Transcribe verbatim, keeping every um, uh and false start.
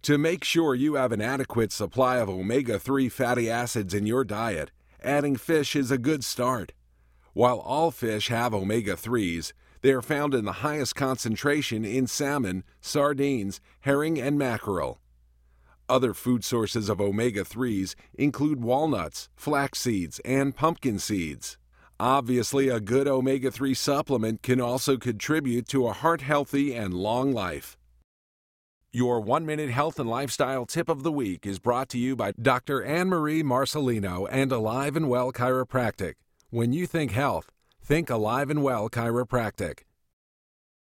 To make sure you have an adequate supply of omega three fatty acids in your diet, adding fish is a good start. While all fish have omega threes, they are found in the highest concentration in salmon, sardines, herring, and mackerel. Other food sources of omega threes include walnuts, flax seeds, and pumpkin seeds. Obviously, a good omega three supplement can also contribute to a heart-healthy and long life. Your one-minute health and lifestyle tip of the week is brought to you by Doctor Anne-Marie Marcelino and Alive and Well Chiropractic. When you think health, think Alive and Well Chiropractic.